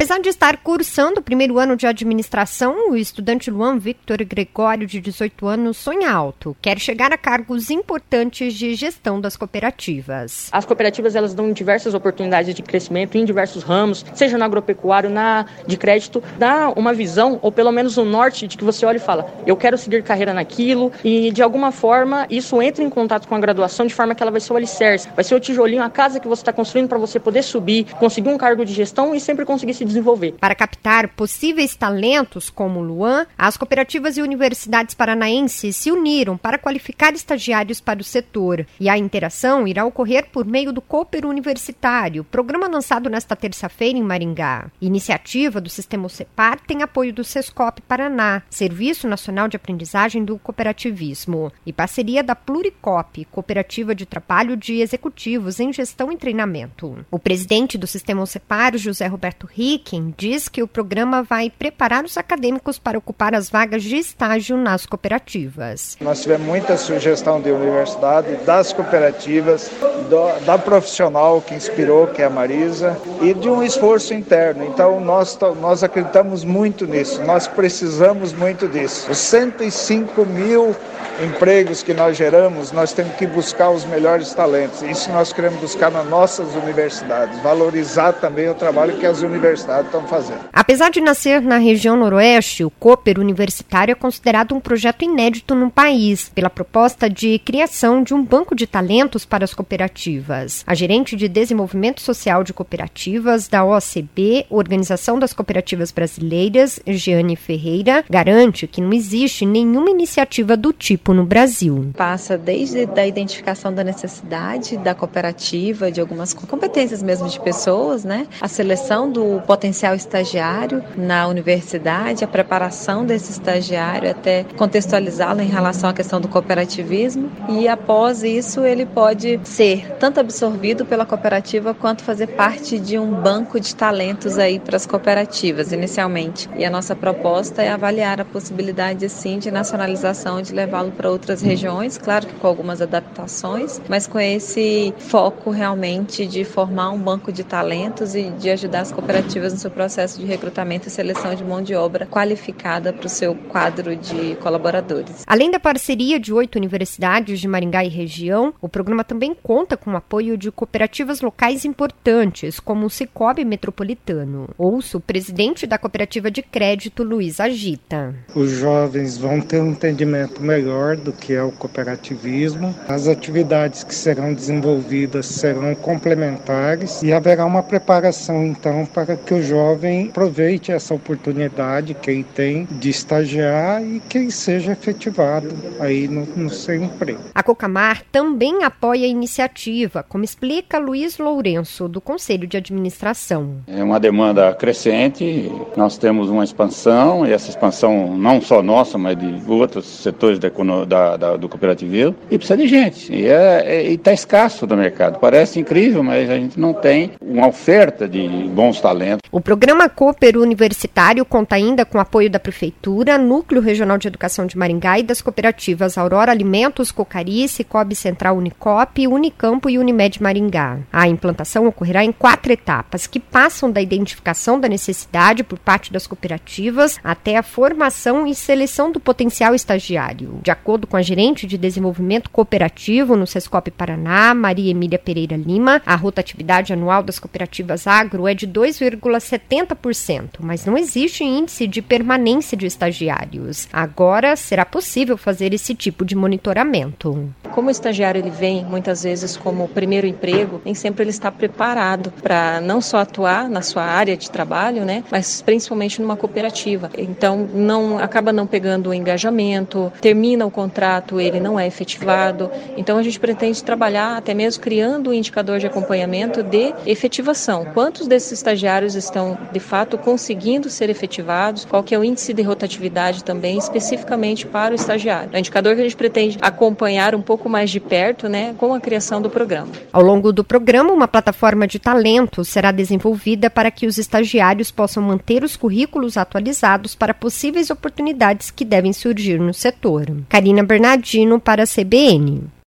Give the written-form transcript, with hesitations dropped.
Apesar de estar cursando o primeiro ano de administração, o estudante Luan Victor Gregório, de 18 anos, sonha alto. Quer chegar a cargos importantes de gestão das cooperativas. As cooperativas, elas dão diversas oportunidades de crescimento em diversos ramos, seja no agropecuário, de crédito, dá uma visão, ou pelo menos um norte, de que você olha e fala, eu quero seguir carreira naquilo, e de alguma forma isso entra em contato com a graduação, de forma que ela vai ser o alicerce, vai ser o tijolinho, a casa que você está construindo para você poder subir, conseguir um cargo de gestão e sempre conseguir se desenvolver. Para captar possíveis talentos como o Luan, as cooperativas e universidades paranaenses se uniram para qualificar estagiários para o setor. E a interação irá ocorrer por meio do Cooper Universitário, programa lançado nesta terça-feira em Maringá. Iniciativa do Sistema CEPAR tem apoio do Sescop Paraná, Serviço Nacional de Aprendizagem do Cooperativismo, e parceria da Pluricop, Cooperativa de Trabalho de Executivos em Gestão e Treinamento. O presidente do Sistema CEPAR, José Roberto Ricken, diz que o programa vai preparar os acadêmicos para ocupar as vagas de estágio nas cooperativas. Nós tivemos muita sugestão de universidade, das cooperativas, da profissional que inspirou, que é a Marisa, e de um esforço interno. Então nós acreditamos muito nisso, nós precisamos muito disso. Os 105 mil empregos que nós geramos, nós temos que buscar os melhores talentos. Isso nós queremos buscar nas nossas universidades, valorizar também o trabalho que as universidades estão fazendo. Apesar de nascer na região noroeste, o Cooper Universitário é considerado um projeto inédito no país, pela proposta de criação de um banco de talentos para as cooperativas. A gerente de Desenvolvimento Social de Cooperativas da OCB, Organização das Cooperativas Brasileiras, Jeane Ferreira, garante que não existe nenhuma iniciativa do tipo no Brasil. Passa desde a identificação da necessidade da cooperativa, de algumas competências mesmo de pessoas, né? A seleção do potencial estagiário na universidade, a preparação desse estagiário até contextualizá-lo em relação à questão do cooperativismo, e após isso ele pode ser tanto absorvido pela cooperativa quanto fazer parte de um banco de talentos aí para as cooperativas inicialmente. E a nossa proposta é avaliar a possibilidade sim de nacionalização, de levá-lo para outras regiões, claro que com algumas adaptações, mas com esse foco realmente de formar um banco de talentos e de ajudar as cooperativas no seu processo de recrutamento e seleção de mão de obra qualificada para o seu quadro de colaboradores. Além da parceria de 8 universidades de Maringá e região, o programa também conta com o apoio de cooperativas locais importantes, como o Cicobi Metropolitano. Ouço o presidente da cooperativa de crédito, Luiz Agita. Os jovens vão ter um entendimento melhor do que é o cooperativismo. As atividades que serão desenvolvidas serão complementares e haverá uma preparação, então, para que o jovem aproveite essa oportunidade, quem tem, de estagiar e quem seja efetivado aí no seu emprego. A Cocamar também apoia a iniciativa, como explica Luiz Lourenço, do Conselho de Administração. É uma demanda crescente, nós temos uma expansão, e essa expansão não só nossa, mas de outros setores do cooperativismo, e precisa de gente, e está escasso no mercado. Parece incrível, mas a gente não tem uma oferta de bons talentos. O programa Cooper Universitário conta ainda com apoio da Prefeitura, Núcleo Regional de Educação de Maringá e das cooperativas Aurora Alimentos, Cocari, Cicobi Central Unicop, Unicampo e Unimed Maringá. A implantação ocorrerá em 4 etapas, que passam da identificação da necessidade por parte das cooperativas até a formação e seleção do potencial estagiário. De acordo com a gerente de desenvolvimento cooperativo no Sescop Paraná, Maria Emília Pereira Lima, a rotatividade anual das cooperativas agro é de 2,70%, mas não existe índice de permanência de estagiários. Agora será possível fazer esse tipo de monitoramento. Como o estagiário ele vem muitas vezes como primeiro emprego, nem sempre ele está preparado para não só atuar na sua área de trabalho, né, mas principalmente numa cooperativa. Então acaba não pegando o engajamento, termina o contrato, ele não é efetivado. Então a gente pretende trabalhar até mesmo criando um indicador de acompanhamento de efetivação. Quantos desses estagiários estão de fato conseguindo ser efetivados? Qual que é o índice de rotatividade também especificamente para o estagiário? É um indicador que a gente pretende acompanhar um pouco mais de perto, né, com a criação do programa. Ao longo do programa, uma plataforma de talentos será desenvolvida para que os estagiários possam manter os currículos atualizados para possíveis oportunidades que devem surgir no setor. Karina Bernardino para a CBN.